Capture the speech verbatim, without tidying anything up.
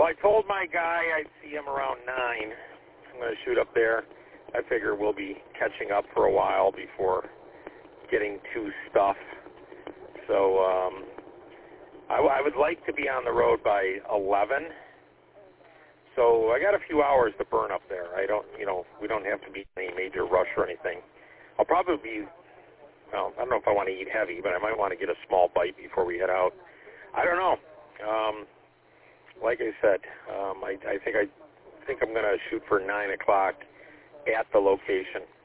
I told my guy I'd see him around nine. I'm going to shoot up there. I figure we'll be catching up for a while before getting to stuff. So um, I, I would like to be on the road by eleven. So I got a few hours to burn up there. I don't, you know, we don't have to be in any major rush or anything. I'll probably be, well, I don't know if I want to eat heavy, but I might want to get a small bite before we head out. I don't know. Um, like I said, um, I, I think I think I'm going to shoot for nine o'clock at the location.